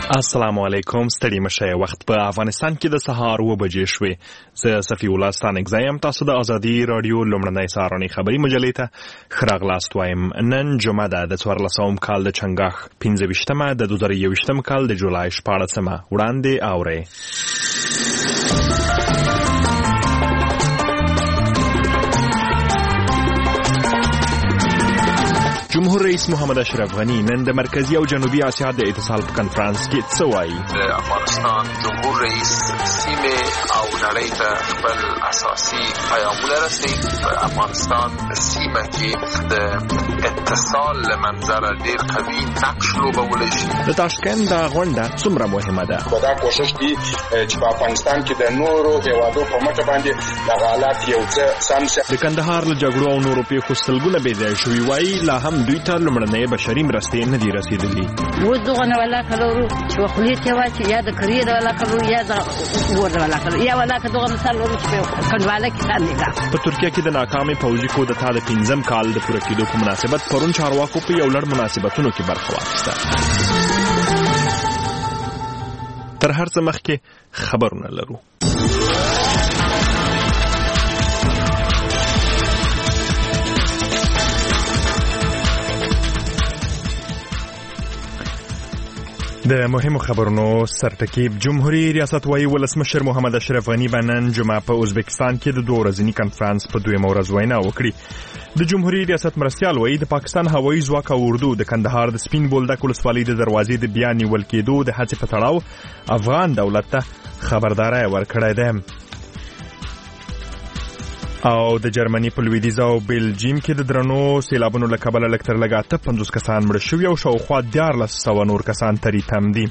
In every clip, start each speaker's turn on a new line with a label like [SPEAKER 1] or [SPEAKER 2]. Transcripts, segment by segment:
[SPEAKER 1] السلام علیکم. ستړي مشه. وخت په افغانستان کې د سهار 9 بجې شوې. زه صفی الله ستانک زایم. تاسو د ازادي رادیو لومړنۍ سهارنۍ خبري مجلې ته ښه راغلاست وایم. نن جمعه ده د 14 کال د چنګاښ 15مه د 2021 کال د جولای 14مه. وړاندې اورئ. جمهور رئیس محمد اشرف غنی نن د مرکزی او جنوبي اسیا د اتصال په کنفرانس کې څه وایي؟
[SPEAKER 2] د افغانستان جمهور رئیس سیمه او نړۍ ته خپل اساسي پیغامونه رسوي. په افغانستان سیمه کې د اتصال له منظره ډېر قوي نقش لوبولی شي.
[SPEAKER 1] د تاشکند د غونډه څومره مهمه ده؟
[SPEAKER 3] دا کوشش دی چې په افغانستان کې د نورو هیوادو په مټ باندې د حالات یو څه سم شي.
[SPEAKER 1] د کندهار له جګړو او نورو پیښو سلګونه بې ځایه شوي وایي لا هم دوی ته لومړنۍ بشري مرستې نه دي رسېدلي.
[SPEAKER 4] اوس دغه نه ولا کلو چې خولي ته واچي یا د کریه د ولا کلو یا د ور د ولا کلو یا ولا که دغه مثال ورو چې کډواله کې ځان نه.
[SPEAKER 1] په ترکیه کې د ناکامې پوځي کودتا د 5م کال د پوره کېدو په مناسبت پرون چارواکو په یو لړ مناسبتونو کې برخه واخیسته. تر هر څه مخکې خبرونه لرو. د مهمو خبرونو سرټکیب. جمهوریت ریاست وايي ولسمشر محمد اشرف غنی به نن جمعه په ازبکستان کې د 2 ورځني کنفرانس په 2مه ورځ وینا وکړي. د جمهوریت ریاست مرستیال وايي د پاکستان هوایي ځواک او اردو د کندهار د سپین بولدک ولسوالۍ د دروازې د بیا نیول کېدو د هڅې په تړاو افغان دولت ته خبرداری ورکړی ده. او د جرمني په لویدیځ او بلجیم کې د درنو سیلابونو له کبله لږ تر لږه 50 کسان مړه شوي او شاوخوا 1400 نور کسان تری تم دي.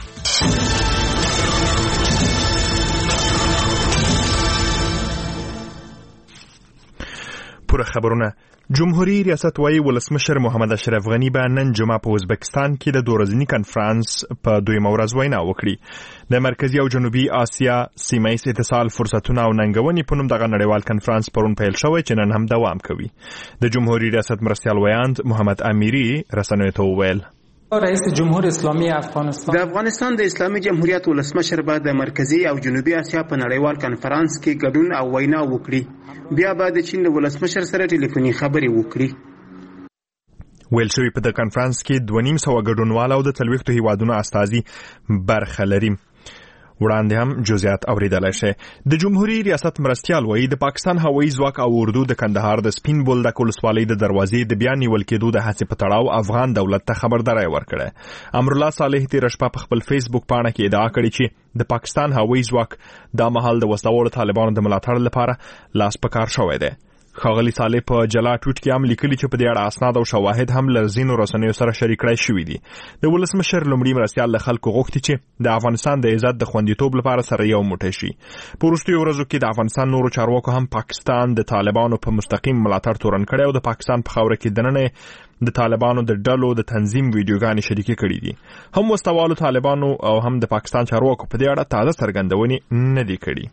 [SPEAKER 1] پوره خبرونه. جمهوریت ریاست وايي ولسمشر محمد اشرف غنی به نن جمعه په ازبکستان کې د 2 ورځني کنفرانس په 2مه ورځ وینا وکړي. د مرکزی او جنوبي اسیا سیمه ایز اتصال فرصتونه او ننګونې په نوم دغه نړیوال کنفرانس پرون پیل شوی چې نن هم دوام کوي. د جمهوریت ریاست مرستیال ویاند محمد امیری رسنیو ته وویل
[SPEAKER 5] رئیس جمهور اسلامی افغانستان
[SPEAKER 6] د افغانستان د اسلامي جمهوریت ولسمشر به د مرکزی او جنوبي اسیا په نړیوال کنفرانس کې ګډون او وینا وکړي. بیا به د چین ولسمشر سره ټلیفوني خبرې وکړي.
[SPEAKER 1] ویل شوی په د کنفرانس کې 2,500 ګډونوال او د 40 هیوادونو استازي برخه لري. وړاندې هم جزئیات اوریدلای شي. د جمهوریت ریاست مرستیال وايي د پاکستان هوایي ځواک او اردو د کندهار د سپین بولدک ولسوالۍ د دروازې د بیا نیول کېدو د هڅې په تړاو افغان دولت ته خبرداری ورکړه. امرالله صالح تیر شپه په خپل فیسبوک پاڼه کې ادعا کړې چې د پاکستان هوایي ځواک دا مهال د وسلوالو طالبانو د ملاتړ لپاره لاس په کار شوی دی. ښاغلي صالح په جلا ټویټ کې هم لیکلي چې په دې اړه اسناد او شواهد هم له ځینو رسنیو سره شریک کړای شوي دي. د ولسمشر لومړي مرستیال له خلکو غوښتي چې د افغانستان د عزت د خوندیتوب لپاره سره یو موټی شي. په وروستیو ورځو کې د افغانستان نورو چارواکو هم پاکستان د طالبانو په مستقیم ملاتړ تورن کړی او د پاکستان په خاوره کې دننه د طالبانو د ډلو د تنظیم ویډیوګانې شریکې کړې دي. هم وسلوالو طالبانو او هم د پاکستان چارواکو په دې اړه تازه څرګندونې نه دي کړې.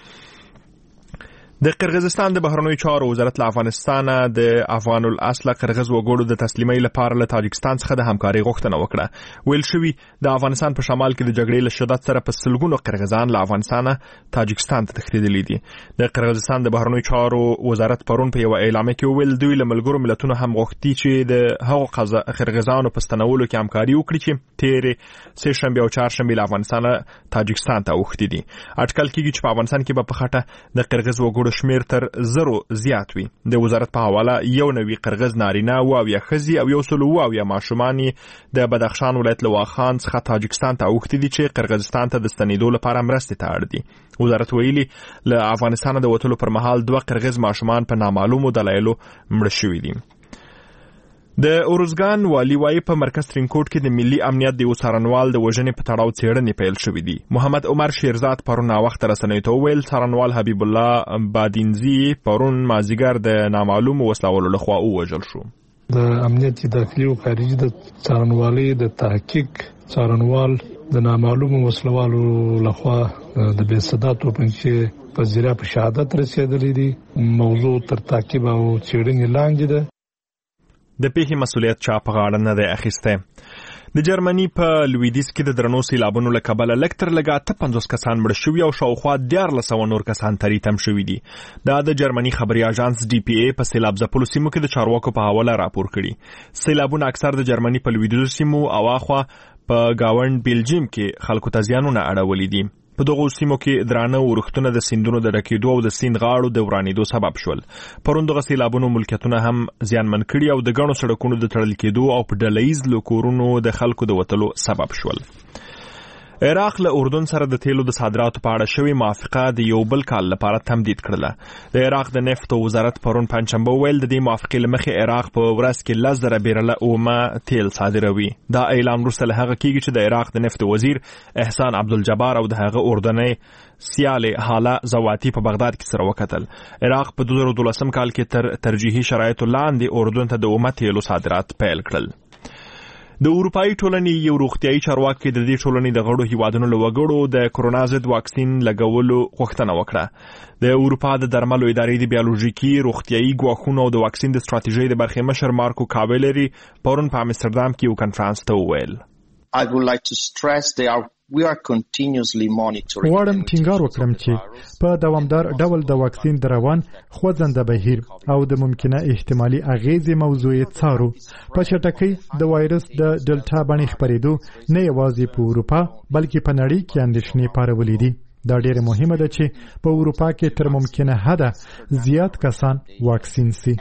[SPEAKER 1] د قرغیزستان د بهرنیو چارو وزارت له افغانستان د افغان الاصل قرغیز وګړو د تسلیمۍ لپاره له تاجکستان څخه د همکارۍ غوښتنه وکړه. ویل شوی د افغانستان په شمال کې د جګړې له شدت سره په سلګونو قرغیزان له افغانستان تاجکستان ته تښتېدلي دي. د قرغیزستان د بهرنیو چارو وزارت پرون په یو اعلامیه کې ویل دوی له ملګرو ملتونو هم غوښتي چې د هغو قرغیزانو په ستنولو کې همکاري وکړي چې تیرې سه شنبه او چهارشنبه له افغانستان تاجکستان ته اوښتي دي. اټکل کېږي چې په افغانستان کې به په خټه د قرغیز وګړو شمیر تر 0 زیات وي. د وزارت په حواله 91 قرغیز نارینه او 90 ښځې او 190 ماشومان د بدخشان ولایت له واخان څخه تاجکستان ته اوښتي دي چې قرغیزستان ته د ستنېدو لپاره مرستې ته اړ دي. وزارت ویلي له افغانستان د وتلو پر مهال 2 قرغیز ماشومان په نامعلومو دلایلو مړه شوي دي. د اورزګان والی وايي په مرکز ترینکوټ کې د ملي امنیت د څارنوال د وژنې په تړاو څېړنې پیل شوې دي. محمد عمر شیرزاد پرون وخت رسنیو ته وویل څارنوال حبیب الله بادینزي پرون مازیګر د نامعلومو وسلوالو لخوا ووژل شو.
[SPEAKER 7] د امنیت داخلي او خارجي د څارنوالۍ د تحقیق څارنوال د نامعلومو وسلوالو لخوا د بې صدا توپنچې په ذریعه په شهادت رسېدلې دي. موضوع تر تعقیب او څېړنې لاندې ده.
[SPEAKER 1] د پیښې مسؤلیت چا په غاړه نه دی اخیستی. د جرمني په لویدیځ کې د درنو سیلابونو له کبله لږ تر لږه 50 کسان مړه شوي او شاوخوا 1400 نور کسان تریتم شوي دي. دا د جرمني خبري اژانس DPA په سیلاب ځپلو سیمو کې د چارواکو په حواله راپور کړي. سیلابونه اکثر د جرمني په لویدیځو سیمو او اخوا په گاوند بیلجیم کې خلکو ته زیانونه اړولي دي. په دغو سیمو کې درانه ورښتونه د سیندونو د ډکېدو او د سیند غاړو د ورانېدو سبب شول. پرون دغه سیلابونو ملکیتونه هم زیانمن کړي او د ګڼو سړکونو د تړل کېدو او په ډلهییز له کورونو د خلکو د وتلو سبب شول. عراق له اردن سره د تیلو د صادراتو په اړه شوی موافقه د یو بل کال لپاره تمدید کړله. د عراق د نفت وزارت پرون پنځشنبه ویل د دې موافقې له مخې عراق په ورځ کې 10,000 بیرله اومه تیل صادروي. دا اعلان وروسته له هغه کېږي چې د عراق د نفت وزیر احسان عبدالجبار او د هغه اردني سیال حاله زواتی په بغداد کې سره وکتل. عراق په 2012 کال کې تر ترجیحي شرایطو لاندې اردن ته د اومه تیلو صادرات پیل کړل. د اروپאי ټولنې یو روغتیايي چارواکي د دې ټولنې د غړو هیوادونو له وګړو د کرونا ضد واکسین لګولو غوښتنه وکړه. د اروپا د درملو ادارې د بیولوژیکي روغتیايي ګواښونو او د واکسین د ستراتیژۍ د برخې مشر مارکو کاویلری پرون په امستردام کې یو کنفرانس ته وویل.
[SPEAKER 8] غواړم ټینګار وکړم چې په دوامدار ډول د واکسین د روان خوځنده بهیر او د ممکنه احتمالي اغیزې موضوع څارو. په چټکۍ د وایرس د ډلټا باندې خپرېدو نه یوازې په اروپا بلکې په نړۍ کې اندېښنې پارولې دي. دا ډېره مهمه ده چې په اروپا کې تر ممکنه حده زیات کسان واکسین سي.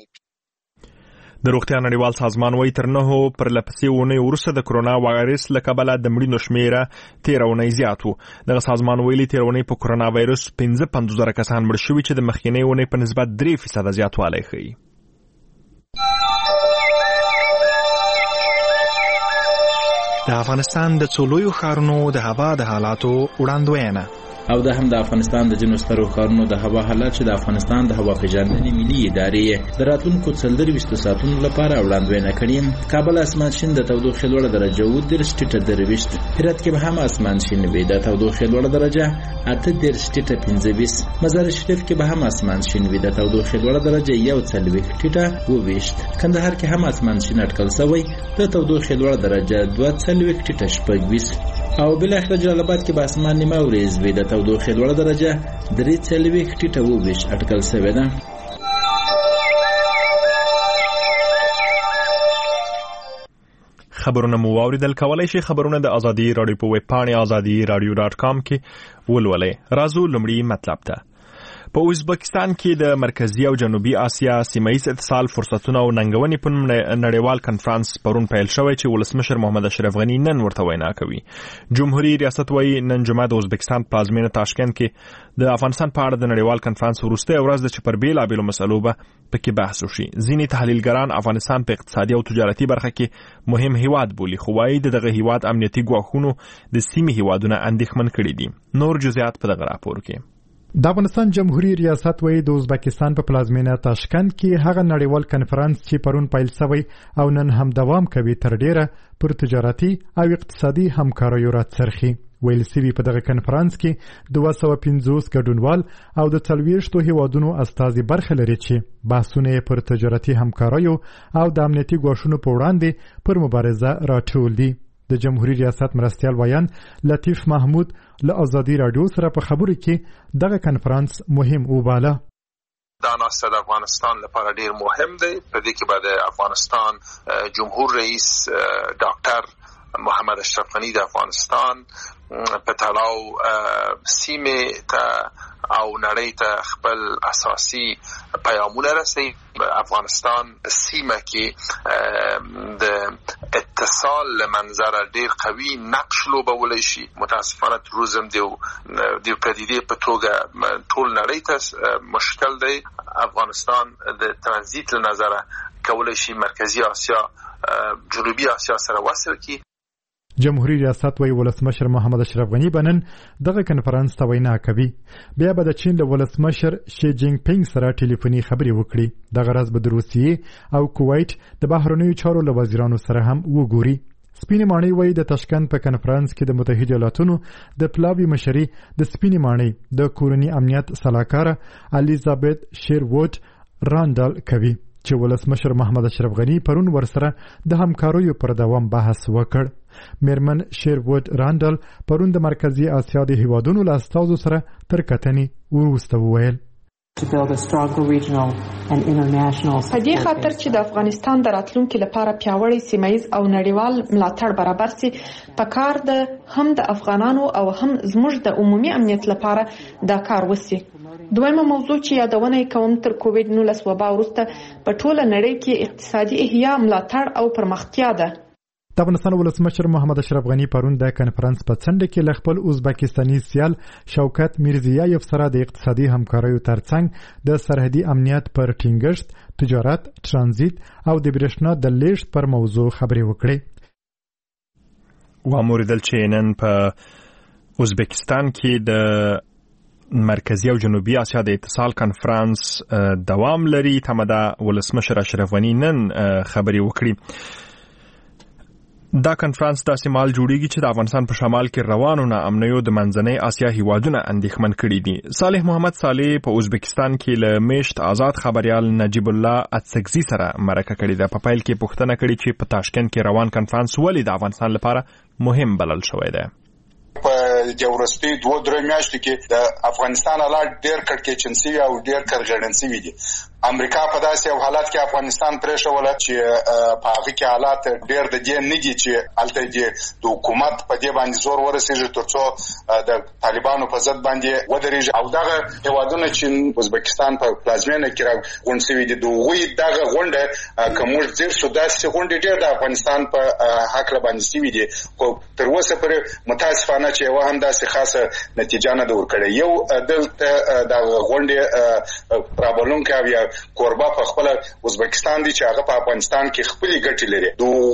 [SPEAKER 1] د روغتیا نړیوال سازمان وايي تر 9 پر لپسې ونې ورسره د کرونا وایرس له کبله د مړینو شمیره 13 زیات وو. دغه سازمان ویلي 13 په کرونا وایرس 55,000 کسان مړ شوي چې د مخکینی ونې په نسبت 3% زیاتوالی ښیي. د افغانستان د څلورو ښارونو د هوا د حالاتو وړاندوینه
[SPEAKER 9] او دا هم د افغانستان د جنوب سترو ښارونو د هوا حالات چې د افغانستان د هوا پیژندنې ملي ادارې د راتلونکو 24 ساعتونو لپاره وړاندوینه کړې. کابل اسمان شین د تودوخې لوړه درجه 23.23، هرات کې به هم اسمان شین وي د تودوخې لوړه درجه 28.25، مزار شریف کې به هم اسمان شین وي د تودوخې لوړه درجه 1.22، کندهار کې هم اسمان شین اټکل شوی د تودوخې لوړه درجه 2.26 او بل اخر جلال آباد کې به اسمان نیمه وريځ وي د تودوخې لوړه درجه 3.22 اټکل شوې ده.
[SPEAKER 1] خبرونه مو واوریدل. کولای شي خبرونه د ازادي رادیو په ویب پاڼه azadi-radio.com کې ولولئ. راځو لومړی مطلب ته. په ازبکستان کې د مرکزی او جنوبي آسیا سیمه‌ایز اتصال فرصتونه او ننګونې په نړیوال کنفرانس پرون پیل شوی چې ولسمشر محمد اشرف غنی نن ورته وینا کوي. جمهوریت ریاست وايي نن جمعه د ازبکستان پلازمینه تاشکند کې د افغانستان په اړه د نړیوال کنفرانس وروسته ورځ د چې پر بیلابیلو مسلو به پکې بحث وشي. ځینې تحلیلګران افغانستان په اقتصادي او تجارتي برخه کې مهم هیواد بولي، خو وايي دغه هیواد امنیتي ګواښونو د سیمې هیوادونه اندېښمن کړي دي. نور جزئیات په دغه راپور کې.
[SPEAKER 8] د افغانستان جمهوریت ریاست وایي د ازبکستان په پلازمینه تاشکند کې هغه نړیوال کنفرانس چې پرون پیل شوی او نن هم دوام کوي تر ډیره پر تجارتي او اقتصادي همکاریو راڅرخي. ویل سوي په دغه کنفرانس کې 250 ګډونوال او د 40 هیوادونو استازي برخه لري چې بحثونه پر تجارتي همکاریو او د امنیتي ګواښونو په وړاندې پر مبارزه راټول دي. د جمهوریت ریاست مرستیال ویان لطیف محمود له ازادي رادیو سره په خبرو کې دغه کنفرانس مهم وباله.
[SPEAKER 2] دا ناسته د افغانستان لپاره ډیر مهم دی. په دې کې به د افغانستان جمهور رئیس ډاکټر محمد اشرف غنی د افغانستان په تړاو سیمه ته او نړۍ ته خپل اساسي پیغامونه رسوي. افغانستان په سیمه کې د اتصال لمنظر ډیر قوي نقش لوبولی شي. متاسفانه تروریزم د پدیدې په توګه ټول نړۍ ته مشکل دی. افغانستان د ترانزیت لنظره کولی شي مرکزی آسیا جنوبي آسیا سره وصل کی.
[SPEAKER 8] جمهوریت ریاست وی ولسمشر محمد اشرف غنی بنن دغه کنفرانس ته وینا کوي. بیا به د چین د ولسمشر شي جینګ پینګ سره ټلیفوني خبرې وکړي. دغه ورځ به د روسیې او کویت د بهرنیو چارو له وزیرانو سره هم وګوري. سپینې ماڼۍ وی د تاشکند په کنفرانس کې د متحده ایالاتونو د پلاوی مشري د سپینې ماڼۍ د کورنی امنیت صلاحکار الیزابت شیروود راندال کوي چې ولسمشر محمد اشرف غني پرون ورسره د همکاریو پر دوام بحث وکړ. میرمن شیروود راندل پرون د مرکزی اسیا د هیوادونو له استازو سره تر کتنې وروسته وویل
[SPEAKER 10] په دې خاطر چې د افغانستان د راتلونکي لپاره پیاوړی سیمایي او نړیوال ملاتړ برابر سي، پکار ده هم د افغانانو او هم زموږ د عمومي امنیت لپاره دا کار وسی. دویمه موضوع چې یادونه کوم تر کووډ-19 وبا وروسته په ټوله نړۍ کې اقتصادي احیا، ملاتړ او پرمختیا ده.
[SPEAKER 8] د افغانستان ولسمشر محمد اشرف غني پرون د کنفرانس په څنډه کې له خپل ازبکستاني سیال شوکت میرزیایف سره د اقتصادي همکاریو ترڅنګ د سرحدي امنیت پر ټینګښت، تجارت، ترانزیت او د برېښنا د لیږد پر موضوع خبرې وکړې.
[SPEAKER 1] واموریدل چې نن په ازبکستان کې د مرکزی او جنوبي اسیا د اتصال کنفرانس دوام لري. تمدا ولسمشر اشرف غني نن خبرې وکړي. دا کنفرانس داسې مال جوړیږي چې د افغانستان په شمال کې روانو ناامنیو د منځنۍ اسیا هیوادونه اندېښمن کړي دي. صالح محمد صالح په ازبکستان کې له میشت آزاد خبريال نجیب الله اتسکزي سره مرکه کړې ده. په پیل کې پوښتنه کړې چې په تاشکند کې روان کنفرانس ولې د افغانستان لپاره مهم بلل شوی دی.
[SPEAKER 3] په جوړستي 2-3 میاشتې کې د افغانستان حالات ډېر کړکېچن شوي او ډېر کرغړن شوي دي. امریکا په داسې یو حالت کې افغانستان پرېښوله چې په هغه کې حالات ډېر د دې نه دي چې هلته د حکومت په دې باندې زور ورسېږي ترڅو د طالبانو په ضد باندې ودرېږي. او دغه هېوادونه چې ازبکستان په پلازمینه کې راغونډ شوي دي، د هغوی دغه غونډه که موږ ځیر شو داسې غونډې ډېر د افغانستان په هکله باندې شوي دي، خو تر اوسه پورې متاسفانه چې یوه هم داسې خاصه نتیجه نه ده ورکړې. یو دلته دغه غونډې رابلونکی او یا کوربه په خپل ازبکستان دي چې هغه په افغانستان کې خپلې ګټې لري.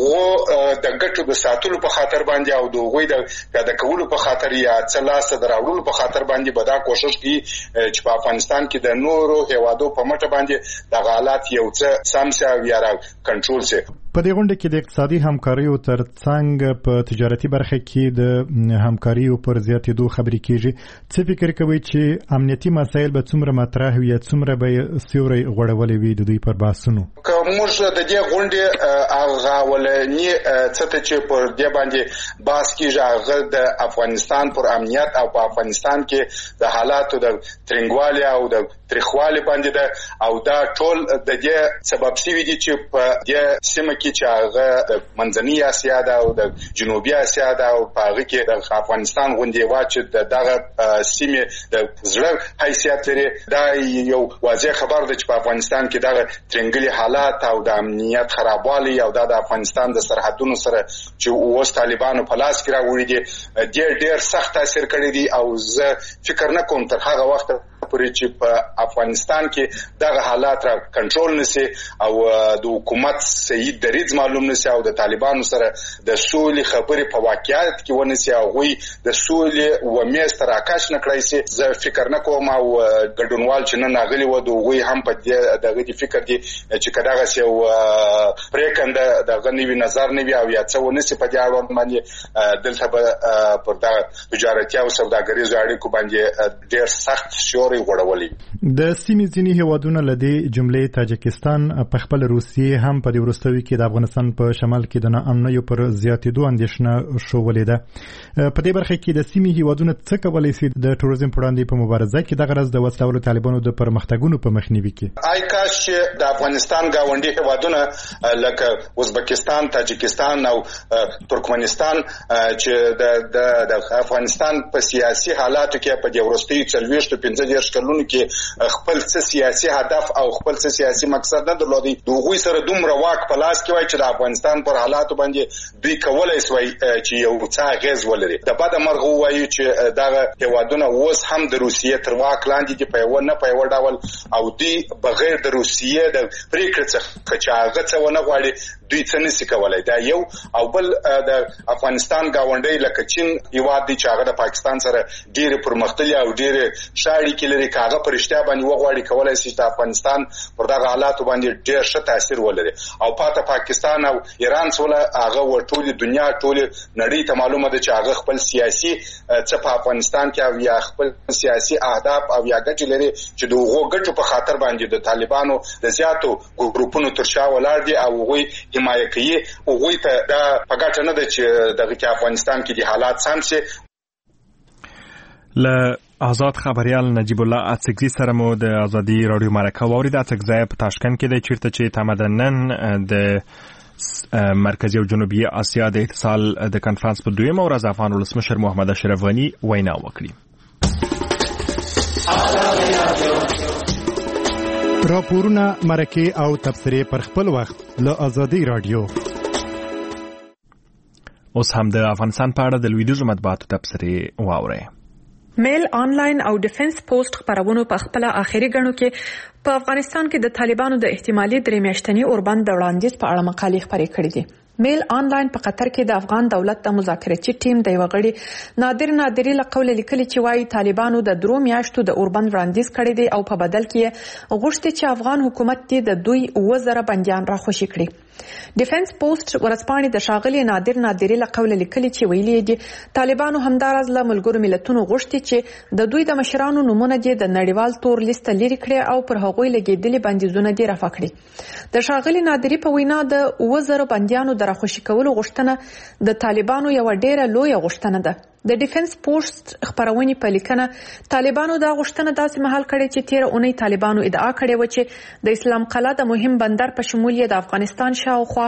[SPEAKER 3] د ګټو د ساتلو په خاطر باندې او د هغوی د پیاده کولو په خاطر یا څه لاسته د راوړلو په خاطر باندې به دا کوښښ کوي چې په افغانستان کې د نورو هیوادو په مټه باندې دغه حالات یو څه سم شي او یا کنټرول شي.
[SPEAKER 8] په دې غونډه کې د اقتصادي همکاریو ترڅنګ په تجارتي برخه کې د همکاریو پر زیاتېدو خبرې کیږي. څه فکر کوي چې امنیتي مسایل به څومره مطرح وي یا څومره به سیوري غوړولې وي د دوی پر بحثونو؟
[SPEAKER 3] که موږ د دې غونډې هغه ولني څه ته چې پر دې باندې بحث کیږي هغه د افغانستان پر امنیت او په افغانستان کې د حالاتو د ترنګوالي او د تریخوالي باندې ده او دا ټول د دې سبب شوي دي چې په دې سیمه کې چې هغه د منځنۍ اسیا ده او د جنوبي اسیا ده او په هغه کې د افغانستان غونډې واچ دغه سیمه د زړه حیثیت لري. دا یو واضح خبر ده چې په افغانستان کې دغه ترنګلي حالات او د امنیت خرابوالی او د افغانستان د سرحدونو سره چې اوس طالبانو په لاس کې راوړي دي ډېر سخت تاثیر کړی دي. او زه فکر نه کوم تر هغه وخت پورې چې په افغانستان کې دغه حالات را کنټرول نشي او د حکومت صحیح دریځ معلوم نشي او د طالبانو سره د سولې خبرې په واقعیت کې ونشي او غوي د سولې و میز تر آکاش نه کړی شي. زه فکر نه کوم او ګډونوال چې نه ناغلي و د غوي هم په دغه دي فکر دي چې کداغه یو پریکنده دغه نوی نظر نوی او یا څه ونشي په دې اړه باندې دلته به پر د تجارتي او سوداګریزو اړیکو باندې ډېر سخت شوري غوړولي.
[SPEAKER 8] د سیمې ځینې هیوادونه لدی جملې تاجکستان په خپل روسیې هم په دې وروستیو کې د افغانستان په شمال کې د ناامنیو پر زیاتېدو اندېښنه شوولې ده. په دې برخه کې د سیمې هیوادونه څه کولی شي د ټوریزم پر وړاندې په مبارزه کې دغه راز د وسلوالو طالبانو د پرمختګونو په مخنیوي کې؟
[SPEAKER 3] آی کاش چې د افغانستان گاونډي هیوادونه لکه ازبکستان، تاجکستان او ترکمنستان چې د افغانستان په سیاسي حالاتو کې په دې وروستیو 40-50 کلونو کې خپل څه سیاسي هدف او خپل څه سیاسي مقصد نه درلودي، دوی سره دومره واک په لاس کې وای چې د افغانستان پر حالاتو باندې دوی کولای شوی چې یو څه اغیز ولري. د بده مرغه وایي چې دغه هیوادونه اوس هم د روسیې تر واک لاندې دي په یو نه په یو ډول او دوی بغیر د روسیې د پریکړې څخه چې هغه څه ونه غواړي دوی څه نشي کولای. دا یو او بل د افغانستان گاونډي لکه چین هیواد دی چې هغه د پاکستان سره ډېر پرمختللي او ډېر شاړې کې لري، کاغه پرشتیا باندې وغواړي کولای شي چې افغانستان پر دغه حالات باندې ډېر ښه تاثیر ولري. او پاته پاکستان او ایران سره هغه ټول دنیا ټول نړۍ ته معلومه ده چې هغه خپل سیاسي څه په افغانستان کې او یا خپل سیاسي اهداف او یا ګټې لري چې د هغو ګټو په خاطر باندې د طالبانو د زیاتو ګروپونو تر شا ولاړ دي او هغوی حمایه کوي. هغوی ته دا په ګټه نه ده چې دغه کې افغانستان کې د حالات سم شي.
[SPEAKER 1] له آزاد خبريال نجیب الله اڅکزي سره مو د ازادي رادیو مرکه واورید. اڅکزي په تاشکند کې د چیرته چې تمدنن د مرکزی او جنوبي اسیا د اتصال د کنفرانس په دویمه ورځ افغان ولسمشر محمد اشرف غنی وینا وکړه.
[SPEAKER 8] راپورونه مرکه او تبصره پر خپل وخت له ازادي رادیو.
[SPEAKER 1] اوس هم د افغانستان په اړه د لویدیځو مطبوعاتو تبصره واورئ.
[SPEAKER 10] میل آنلاین او ډیفنس پوسټ خبرونو په خپل آخري غړو کې په افغانستان کې د طالبانو د احتمالي درې میاشتني اوربند د وړاندیز په اړه مقالې خبرې کړې دي. میل آنلاین په قطر کې د افغان دولت د مذاکراتي ټیم د یو غړي نادری لقول لیکلي چې وايي طالبانو د 3 میاشتو د اوربند وړاندیز کړی دی او په بدل کې غوښتي چې افغان حکومت د دوی 2000 بنديان راخوشي کړي. ډیفنس پوسټ ورسپانې د شاغلي نادری لقول لیکلي چې ویلي دي طالبانو همدارز له ملګرو ملتونو غوښتي چې د دوی د مشرانو نمونه د نړیوال تور لیست لري کړي او پر هغوی لګیدلي بندیزونه دي رافع کړي. د شاغلي نادری په وینا د 2000 بنديانو د راخوشي کولو غوښتنه د طالبانو یو ډیره لویه غوښتنه ده. د ډیفنس پوسټ خبرونې په لیکنه طالبانو دا غوښتنه داسې مهال کړې چې 13 اونۍ طالبانو ادعا کړې و چې د اسلام قلعه د مهم بندر په شمول د افغانستان شاوخوا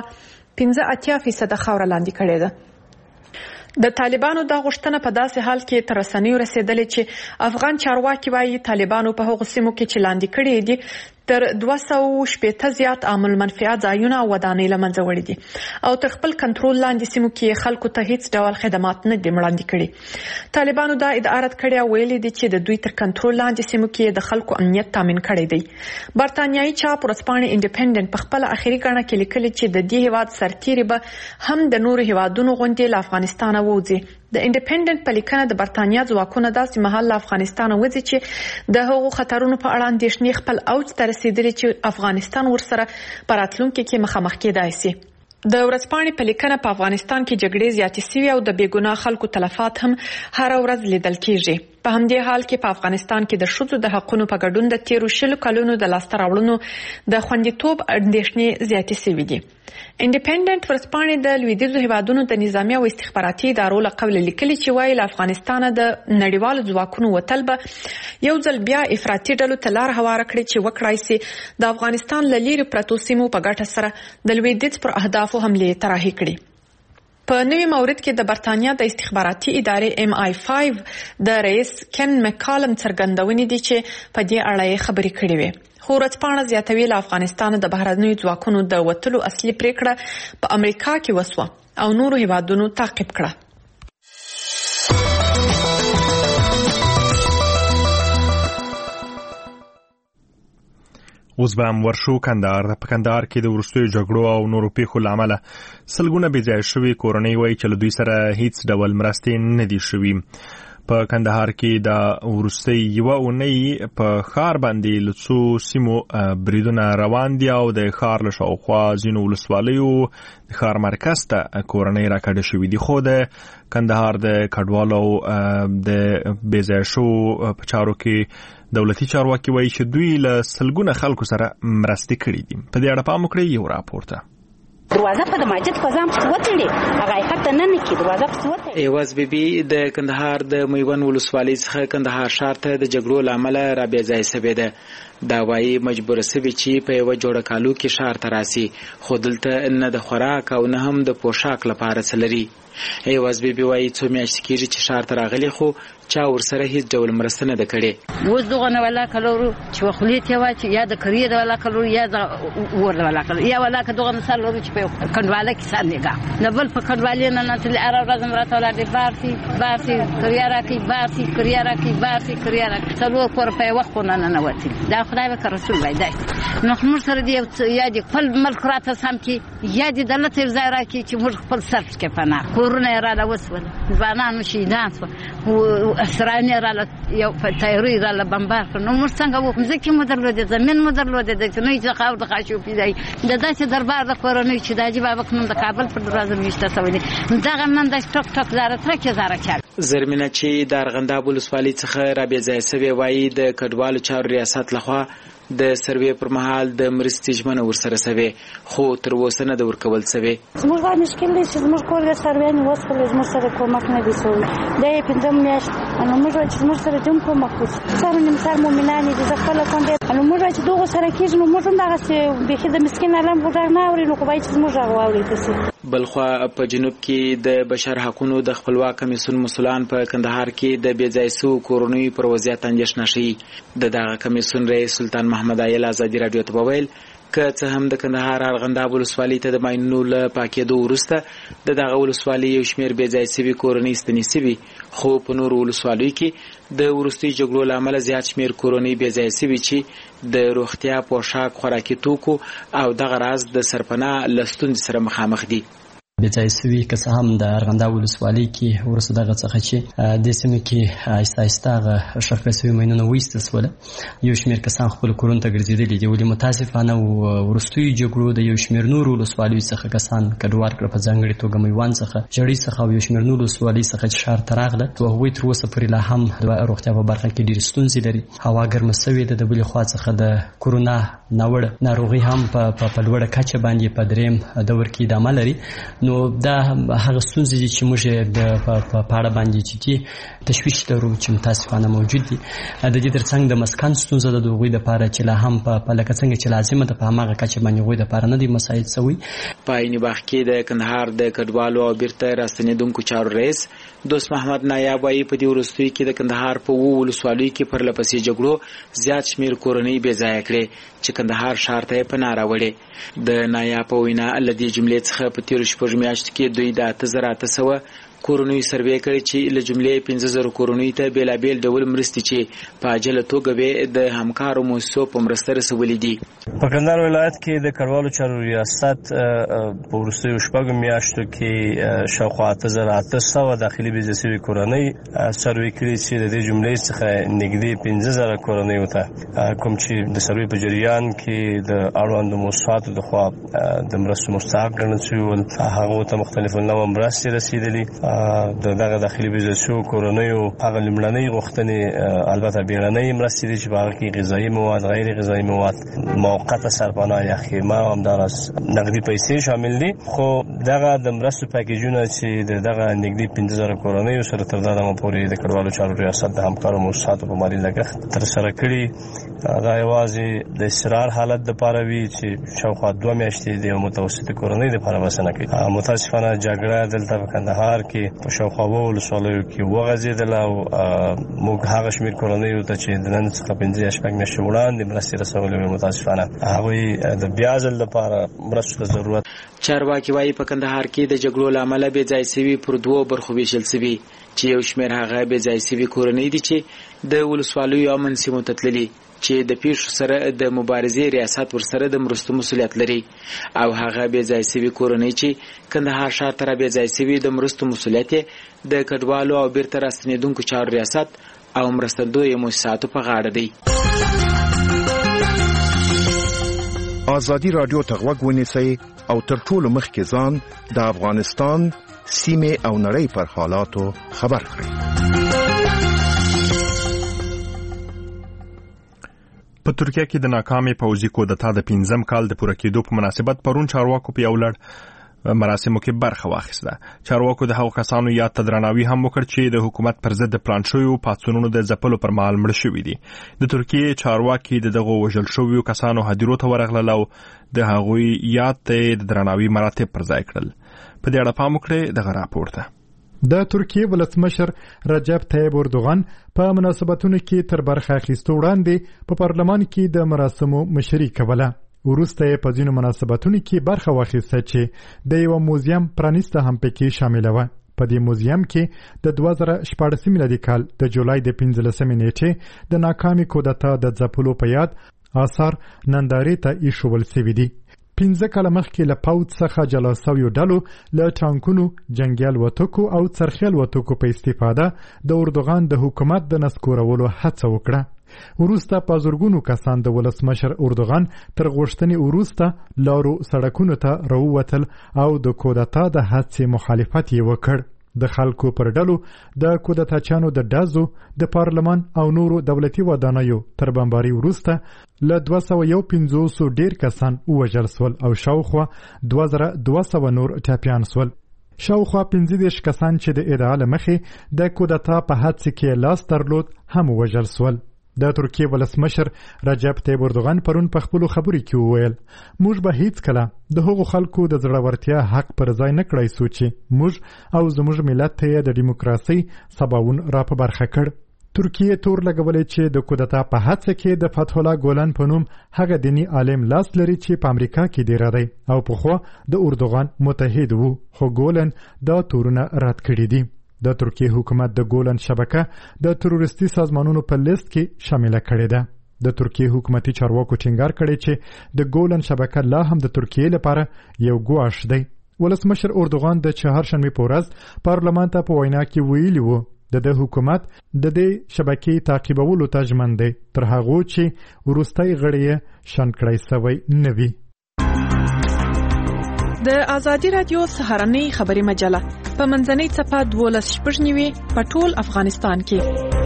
[SPEAKER 10] 15% خاور لاندې کړې ده. د طالبانو دا غوښتنه په داسې حال کې تر رسنیو رسیدلې چې افغان چارواکي وايي طالبانو په هغو سیمو کې چې لاندې کړې دي تر 200 زیات عامل منفعت ځایونه او ودانۍ لمنځه وړي دي او تر خپل کنټرول لاندې سیمو کې خلکو ته هیڅ ډول خدمات نه دي وړاندې کړي. طالبانو دا ادعا رد کړې او ویلي دي چې د دوی تر کنټرول لاندې سیمو کې د خلکو امنیت تامین کړی دی. برتانیایي چاپ ورځپاڼه انډیپندنت په خپل اخري غاڼه کې لیکلي چې د دې هیواد سرتیري به هم د نورو هیوادونو غونډې له افغانستان ووځي. د انډیپندنت په لیکنه د برتانیا ځواکونه داسې مهال له افغانستان وځي چې د هغو خطرونو په اړه اندېښنې خپل اوج ته رسیدلي چې افغانستان ورسره په راتلونکي کې مخامخ کېدای شي. د ورځپاڼې په لیکنه په افغانستان کې جګړې زیاتې شوې او د بېګناه خلکو تلفات هم هر ورځ لیدل کېږي. په همدې حال کې په افغانستان کې د ښځو د حقونو په ګډون د 13 کلونو د لاسته راوړنو د خوندیتوب اندېښنې زیاتې شوې دي. انډیپندنت ورځپاڼې د لویدیځو هیوادونو د نظامی او استخباراتي ادارو له قول لیکلي چې وايي له افغانستان د نړیوالو ځواکونو وتل به یو ځل بیا افراطي ډلو ته لار هواره کړي چې وکړای شي د افغانستان له لرې پرتو سیمو په ګټه سره د لویدیځ پر اهدافو حملې طرحې کړي. په نوي مورد کې د برتانیا د استخباراتي ادارې MI5 د رئیس کن مکالم څرګندونې دي چې په دې اړه یې خبرې کړې وي. خو ورځپاڼه زیاتوي له افغانستان د بهرنیو ځواکونو د وتلو اصلي پریکړه په امریکا کې وسوه او نورو هیوادونو تعقیب کړه.
[SPEAKER 1] اوس به هم ورشو کندهار. په کندهار کې د وروستیو جګړو او نورو پیښو له امله سلګونه بېځایه شوي کورنۍ وایي چې له دوی سره هیڅ ډول مرستې نه دي شوي. په کندهار کې د وروستۍ یوه اونۍ په ښار باندې له څو سیمو بریدونه روان دي او د ښار له شاوخوا ځینو ولسوالیو د ښار مرکز ته کورنۍ راکډه شوي دي. خو د کندهار د کډوالو د بېځایه شوو په چارو کې دولتي چارواکي وایي چې دوی له سلګونه خلکو سره مرستې کړي دي. په دې اړه پام وکړئ یو راپور ته.
[SPEAKER 11] دروازه په د مسجد په ځام څه وتړي هغه حتی نه نکي دروازه په وتړي.
[SPEAKER 5] ایواز بیبي د کندهار د میوند ولسوالۍ څخه کندهار ښار ته د جګړو له امله را بېځایه شوې ده. دا وایي مجبوره شوې چې په یوه جوړه کالو کې ښار ته راسي خو دلته نه د خوراک او نه هم د پوشاک لپاره څه لري. ایواز بیبي وایي څو میاشتې کېږي چې ښار ته راغلي خو چا ورسره هیڅ ډول مرسته نه ده کړې.
[SPEAKER 4] اوس دغه نه ولا کلورو چې خولي ته واچي یا د کریه د ولا کلورو یا د ور د ولا کلورو یا ولا دغه مثال ورو چې په کډواله کې سانېګا نه بل په کډوالې نه نه تل اره ورځ مرته ولا د بارسي کریه راکې بارسي کریه راکې بارسي کریه راکې څلور کور په وخت نه نه وتی دا خدای به رسول وای نو موږ سره دی یا دی خپل ملک راته سم کی یا دی دلته ځای راکی چې موږ خپل سر کې پناه کورونه را لوسول ځوانانو شهیدان شو او اسرائیل را یو تایری را بمبار نو موږ څنګه وو ځکه مو درلوده زمين مو درلوده د نوې ځخاو د خاشو پیدای د داسې دربار د کورونی چې د جواب کوم د کابل پر دروازه وشته سوي دغه من د ټک ټک زاره ترکه زاره چل
[SPEAKER 5] زرمینه چې د ارغنداب ولسوالۍ څخه رابعه ځایسوي وایي د کډوالو چارو ریاست لخوا د سروې پر مهال د مرستې ژمنه ورسره سوي خو تر اوسه نه د ورکول سوي
[SPEAKER 11] موږ باندې مشکل دی چې موږ کول سروې نه وسول موږ سره کومک نه دي سوي د پنځم میاشت نو موږ چې موږ سره دوم کومک وکړو سره نیم سر مؤمنان دي ځکه کوم نو موږ چې دوه سره کېږي نو موږ هم دغه به خې د مسکین علم ورغ نه اوري نو کوی چې موږ غواړو تاسو
[SPEAKER 5] بلخوا په جنوب کې د بشر حقوقو د خپلواک کمیسیون مسولان په کندهار کې د بیځایسو کورونی پر وضعیت اندېښنه شي دغه کمیسیون رئیس سلطان محمد عایل ازادي رادیو ته وویل که څه هم د کندهار ارغنداب ولسوالۍ ته د ماینونو له پاکېدو وروسته دغه ولسوالۍ یو شمېر بیځایسوي کورنۍ ستنیسوي خو په نورو ولسوالیو کې د وروستي جګړو له امله زیات شمېر کورنۍ بیځایسوي چې د روغتیا پوشاک خوراکي توکو او دغه راز د سرپناه له ستونزې سره مخامخ دي
[SPEAKER 12] بیځایسوي که څه هم د ارغنداب ولسوالۍ کې وروسته دغه څخه چې د سیمې کې آهسته آهسته هغه ښخ شوي ماینونه وایستل سوله یو شمېر کسان خپلو کورونو ته ګرځېدلي دي ولې متاسفانه وروستیو جګړو د یو شمېر نورو ولسوالیو څخه کسان کډوال کړه په ځانګړې توګه میوند څخه ژړۍ څخه او یو شمېر نورو ولسوالیو څخه چې ښار ته راغله او هغوی تر اوسه پورې لا هم د روغتیا په برخه کې ډېرې ستونزې لري هوا ګرمه سوې ده د بلې خوا څخه د کورونا ناوړه ناروغي هم په لوړه کچه باندې په درېیم دور کې ادامه لري نو دا هغه ستونزې دي چې موږ د په اړه باندې جدي تشویش لرو چې متاسفانه موجود دي د دې ترڅنګ د مسکن ستونزه د دوی لپاره چې لا هم په لکه څنګه چې لازمه ده په هغه کچه باندې غوي د لپاره نه دي مسایل سوي
[SPEAKER 5] په عین وخت کې د کندهار د کډوالو او بیرته راستنیدونکو چارو رئیس دوست محمد نایاب وايي په دې وروستیو کې د کندهار په ولسوالیو کې پر لپسې جګړو زیات شمیر کورنۍ بې ځایه کړې چې کندهار ښار ته پناه راوړې د نایاب په وینا لدې جملې څخه په تیر شپږ میاشتو کې دوی د 8800 کورونی سروې کړي چې له جملې 15000 کورونی ته بیلابیل ډول مرستې چې په عاجله توګه به د همکارو مؤسسو په مرسته رسولې دي
[SPEAKER 13] په کندهار ولایت کې د کډوالو چارو ریاست په وروستیو شپږ میاشتو کې شاوخوا 8800 داخلي بیزنسي کورونی سروې کړي چې د دې جملې څخه نږدې 15000 کورونی وته کوم چې د سروې په جریان کې د اړوند مؤسساتو د خوا د مرستو مستحق ګڼل شوي هغه ته مختلف نوع مرستې رسیدلي دغه داخلي بیزنسو کورونیو هغه لمړنۍ غوښتنې البته بیړنۍ مرستې دي چې هغه کې غذایی مواد غیر غذایی مواد موقته سرپناه یا خیمه او همدارس نقدي پیسې شامل دي خو دغه د مرستو پاکیجونه چې دغه نږدې 15000 کورونیو سره تر دا دمه پورې د کډوالو چارو ریاست د همکارو مؤسساتو په مالي لګښت تر سره کړي دا یوازې د اصرار حالت د پاره وی چې شاوخوا 2 میاشتې د متوسط کورنۍ د پاره وسنه کوي متاسفانه جګړه دلته په کندهار کې په شاوخوا ولسوالیو کې وغځېدل او موږ هغه شمیر کورنۍ ته چې د نن څخه 15 میاشتې وړاندې مرستې رسولې متاسفانه هغه د بیا ځل لپاره مرستو ضرورت
[SPEAKER 5] چارواکي وايي په کندهار کې د جګړو لامل به ځای سوي پر دوه برخو ویشل سوي چې یو شمیر هغه به ځای سوي کورنۍ دي چې د ولسوالیو امن سیمو ته تللي چې د پیښو سره د مبارزې ریاست ورسره د مرستو مسولیت لري او هغه به ځای سوي کورنۍ چې کندهار ښار ته به ځای سوي د مرستو مسولیت د کډوالو او بیرته راستنیدونکو چارو ریاست او مرستندوی مؤسساتو په غاړه دی
[SPEAKER 14] ازادي رادیو ته غوږ ونیسئ او تر ټولو مخکې ځان د افغانستان سیمه او نړۍ پر حالاتو خبر کړئ
[SPEAKER 1] په ترکیه کې د ناکامې پوځي کودتا د 5م کال د پوره کېدو په مناسبت پرون چارواکو په یو لړ مراسمو کې برخه واخیسته. چارواکو د هغو کسانو یاد ته درناوی هم وکړ چې د حکومت پر ضد د پلان شویو پاڅونونو د ځپلو پر مهال مړه شوي دي. د ترکیې چارواکي دغه وژل شویو کسانو هدیرو ته ورغلل او د هغوی یاد ته د درناوي مراتب پر ځای کړل. په دې اړه پام وکړئ دغه راپور ته.
[SPEAKER 8] د ترکیې ولسمشر رجب طیب اردوغان په مناسبتونو کې تر برخه اخیستو وړاندې په پارلمان کې د مراسمو مشري کوله. وروسته یې په ځینو مناسبتونو کې برخه واخیسته چې د یو موزیم پرانیسته هم پکې شامل و. په دې موزیم کې د 2014 میلادي کال د جولای د 15 نیټې د ناکامې کودتا د ځپلو په یاد آثار نندارې ته ایښول سوي دي. 15 کاله مخکې له پوځ څخه جلا سویو ډلو له ټانکونو، جنګي الوتکو او څرخي الوتکو په استفاده د اردوغان د حکومت د نسکورولو هڅه وکړه. وروسته په زرګونو کسان د ولسمشر اردوغان تر غوښتنې وروسته لارو سړکونو ته راووتل او د کودتا د هڅې مخالفت یې وکړ. د خلکو پر ډلو د کودتاچانو د ډزو د پارلمان او نورو دولتي ودانیو تر بمباري وروسته له 250 ډیر کسان ووژل سول او شاوخوا 2200 نور ټپیان سول. شاوخوا 15 کسان چې د ادعا له مخې د کودتا په هڅه کې لاس درلود هم ووژل سول. د ترکیه ولسمشر رجب طیب اردوغان پرون په خپل خبرو کې وویل موږ به هیڅ کله د هغو خلکو د زړورتیا حق پر ځای نه کړای سو چې موږ او زموږ ملت ته د دیموکراسي سباوون را په برخه کړ. ترکیه تور لګولې چې د کودتا په هڅه کې د فتح الله ګولن په نوم هغه دینی عالم لاس لري چې په امریکا کې دی راځي او په خو د اردوغان متحد وو، خو ګولن دا تورونه رد کړی دي. د ترکیه حکومت د ګولن شبکه د تروریستي سازمانونو په لیست کې شامل کړې ده. د ترکیه حکومتي چارواکو ټینګار کړی چې د ګولن شبکه لا هم د ترکیه لپاره یو ګواښ دی. ولسمشر اردوغان د چهارشنبې په ورځ پارلمان ته په وینا کې ویلي وو د حکومت د دې شبکې تعقیبولو ته ژمن دی تر هغه چې وروستۍ غړي شان کړی سوی نه وي.
[SPEAKER 10] د آزادي رادیو سهارنۍ خبری مجله په منځنۍ صفحه 12 په ټول افغانستان کې.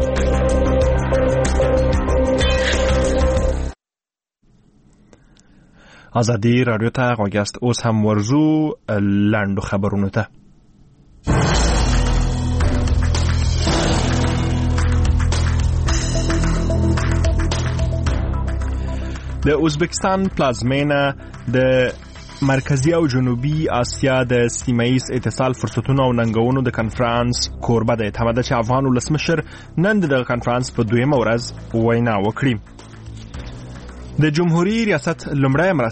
[SPEAKER 1] آزادي رادیو ته غوږیاست. اوس هم ورزو لاندو خبرونو ته. د ازبکستان پلازمینه د مرکزی او جنوبي آسیا د سیمه‌ایز اتصال فرصتونو او ننګونو د کنفرانس کوربه ده. تمه ده چې افغان ولسمشر نن د کنفرانس په دویمه ورځ وینا وکړي. د جمهوریت ریاست لومړی